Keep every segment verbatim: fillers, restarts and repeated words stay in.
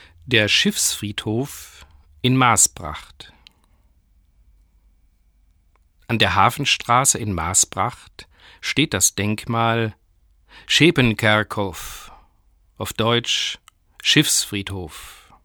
Der Schiffsfriedhof in Maasbracht. An der Hafenstraße in Maasbracht steht das Denkmal Schepenkerkhof, auf Deutsch Schiffsfriedhof.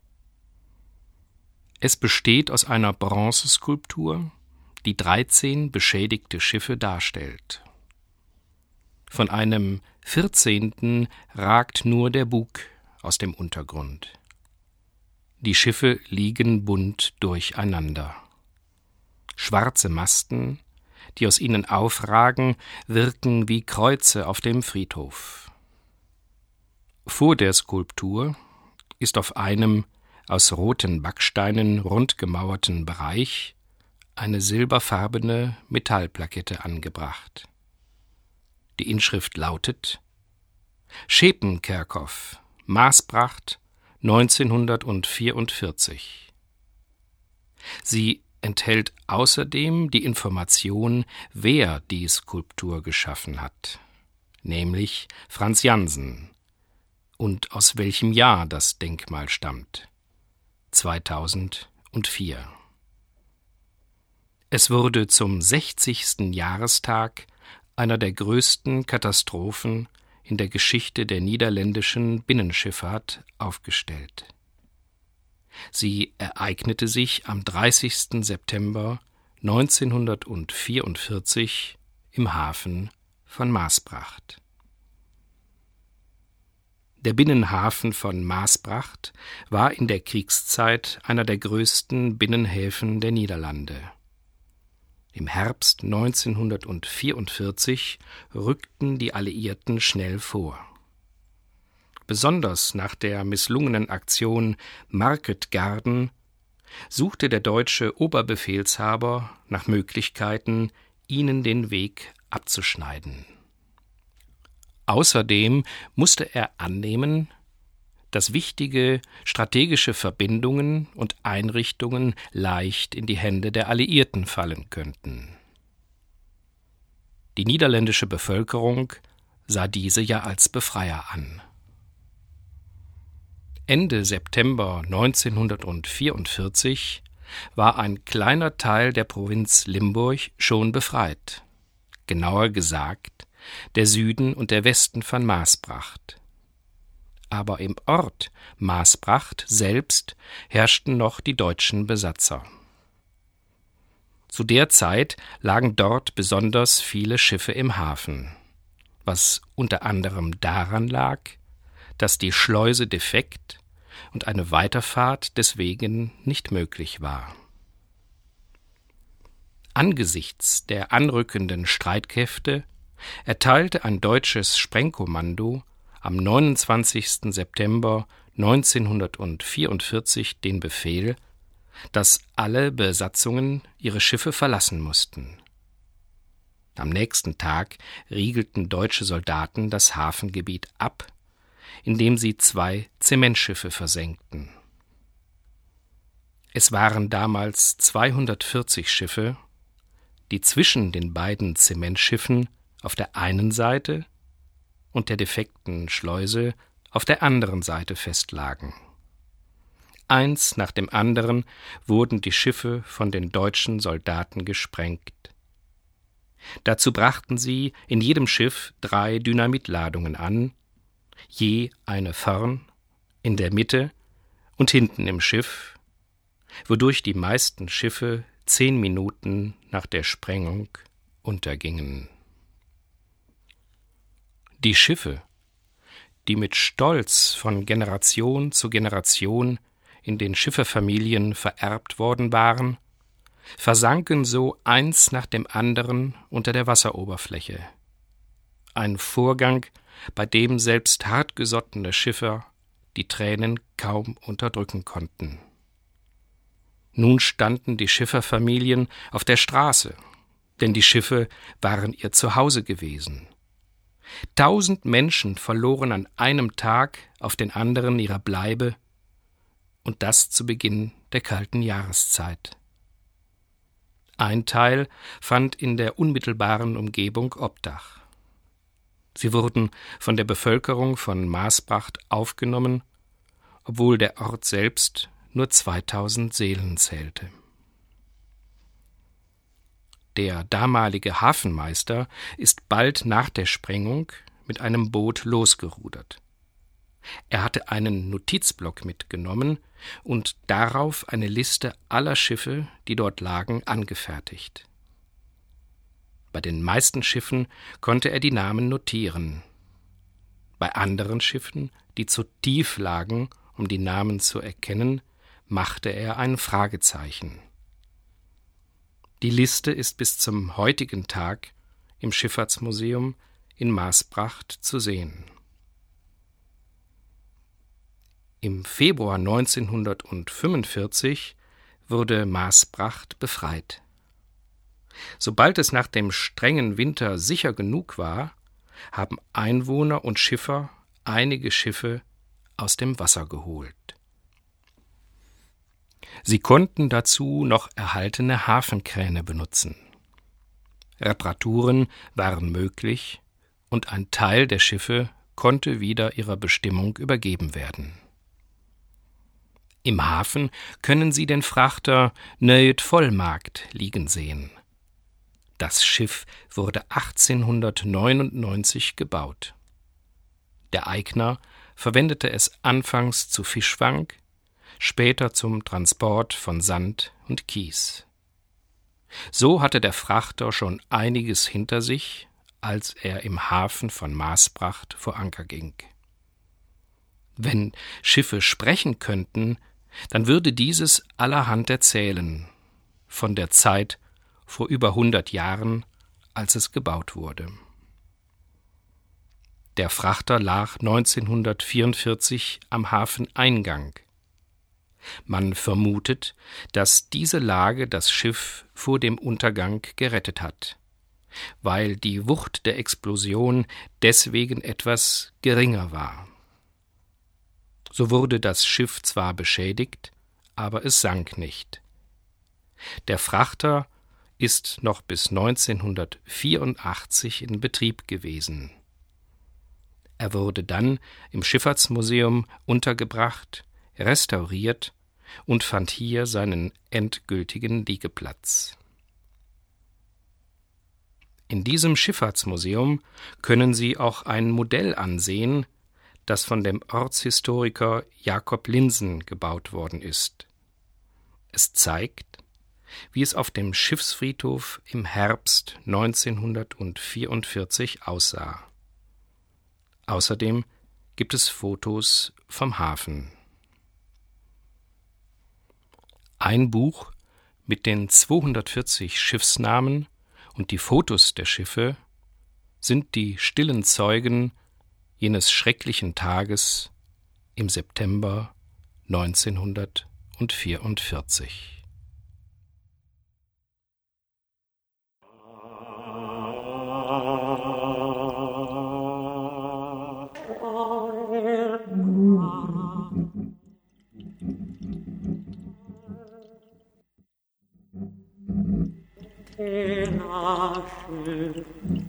Es besteht aus einer Bronzeskulptur, die dreizehn beschädigte Schiffe darstellt. Von einem vierzehnten ragt nur der Bug aus dem Untergrund. Die Schiffe liegen bunt durcheinander. Schwarze Masten, die aus ihnen aufragen, wirken wie Kreuze auf dem Friedhof. Vor der Skulptur ist auf einem aus roten Backsteinen rundgemauerten Bereich eine silberfarbene Metallplakette angebracht. Die Inschrift lautet: Schepenkerkhof, Maasbracht, neunzehnhundertvierundvierzig. Sie enthält außerdem die Information, wer die Skulptur geschaffen hat, nämlich Franz Jansen, und aus welchem Jahr das Denkmal stammt: zweitausendvier. Es wurde zum sechzigsten Jahrestag einer der größten Katastrophen in der Geschichte der niederländischen Binnenschifffahrt aufgestellt. Sie ereignete sich am dreißigsten September neunzehnhundertvierundvierzig im Hafen von Maasbracht. Der Binnenhafen von Maasbracht war in der Kriegszeit einer der größten Binnenhäfen der Niederlande. Im Herbst neunzehnhundertvierundvierzig rückten die Alliierten schnell vor. Besonders nach der misslungenen Aktion Market Garden suchte der deutsche Oberbefehlshaber nach Möglichkeiten, ihnen den Weg abzuschneiden. Außerdem musste er annehmen, dass wichtige strategische Verbindungen und Einrichtungen leicht in die Hände der Alliierten fallen könnten. Die niederländische Bevölkerung sah diese ja als Befreier an. Ende September neunzehnhundertvierundvierzig war ein kleiner Teil der Provinz Limburg schon befreit, genauer gesagt der Süden und der Westen von Maasbracht. Aber im Ort Maasbracht selbst herrschten noch die deutschen Besatzer. Zu der Zeit lagen dort besonders viele Schiffe im Hafen, was unter anderem daran lag, dass die Schleuse defekt und eine Weiterfahrt deswegen nicht möglich war. Angesichts der anrückenden Streitkräfte erteilte ein deutsches Sprengkommando am neunundzwanzigsten September neunzehnhundertvierundvierzig den Befehl, dass alle Besatzungen ihre Schiffe verlassen mussten. Am nächsten Tag riegelten deutsche Soldaten das Hafengebiet ab, indem sie zwei Zementschiffe versenkten. Es waren damals zweihundertvierzig Schiffe, die zwischen den beiden Zementschiffen auf der einen Seite und der defekten Schleuse auf der anderen Seite festlagen. Eins nach dem anderen wurden die Schiffe von den deutschen Soldaten gesprengt. Dazu brachten sie in jedem Schiff drei Dynamitladungen an, je eine vorn, in der Mitte und hinten im Schiff, wodurch die meisten Schiffe zehn Minuten nach der Sprengung untergingen. Die Schiffe, die mit Stolz von Generation zu Generation in den Schifferfamilien vererbt worden waren, versanken so eins nach dem anderen unter der Wasseroberfläche. Ein Vorgang, bei dem selbst hartgesottene Schiffer die Tränen kaum unterdrücken konnten. Nun standen die Schifferfamilien auf der Straße, denn die Schiffe waren ihr Zuhause gewesen. Tausend Menschen verloren an einem Tag auf den anderen ihre Bleibe, und das zu Beginn der kalten Jahreszeit. Ein Teil fand in der unmittelbaren Umgebung Obdach. Sie wurden von der Bevölkerung von Maasbracht aufgenommen, obwohl der Ort selbst nur zweitausend Seelen zählte. Der damalige Hafenmeister ist bald nach der Sprengung mit einem Boot losgerudert. Er hatte einen Notizblock mitgenommen und darauf eine Liste aller Schiffe, die dort lagen, angefertigt. Bei den meisten Schiffen konnte er die Namen notieren. Bei anderen Schiffen, die zu tief lagen, um die Namen zu erkennen, machte er ein Fragezeichen. Die Liste ist bis zum heutigen Tag im Schifffahrtsmuseum in Maasbracht zu sehen. Im Februar neunzehnhundertfünfundvierzig wurde Maasbracht befreit. Sobald es nach dem strengen Winter sicher genug war, haben Einwohner und Schiffer einige Schiffe aus dem Wasser geholt. Sie konnten dazu noch erhaltene Hafenkräne benutzen. Reparaturen waren möglich und ein Teil der Schiffe konnte wieder ihrer Bestimmung übergeben werden. Im Hafen können Sie den Frachter Neuet Vollmarkt liegen sehen. Das Schiff wurde achtzehnhundertneunundneunzig gebaut. Der Eigner verwendete es anfangs zu Fischfang, später zum Transport von Sand und Kies. So hatte der Frachter schon einiges hinter sich, als er im Hafen von Maasbracht vor Anker ging. Wenn Schiffe sprechen könnten, dann würde dieses allerhand erzählen, von der Zeit vor über hundert Jahren, als es gebaut wurde. Der Frachter lag neunzehnhundertvierundvierzig am Hafeneingang. Man vermutet, dass diese Lage das Schiff vor dem Untergang gerettet hat, weil die Wucht der Explosion deswegen etwas geringer war. So wurde das Schiff zwar beschädigt, aber es sank nicht. Der Frachter ist noch bis neunzehnhundertvierundachtzig in Betrieb gewesen. Er wurde dann im Schifffahrtsmuseum untergebracht, restauriert und fand hier seinen endgültigen Liegeplatz. In diesem Schifffahrtsmuseum können Sie auch ein Modell ansehen, das von dem Ortshistoriker Jakob Linsen gebaut worden ist. Es zeigt, wie es auf dem Schiffsfriedhof im Herbst neunzehnhundertvierundvierzig aussah. Außerdem gibt es Fotos vom Hafen. Ein Buch mit den zweihundertvierzig Schiffsnamen und die Fotos der Schiffe sind die stillen Zeugen jenes schrecklichen Tages im September neunzehnhundertvierundvierzig. Tena schön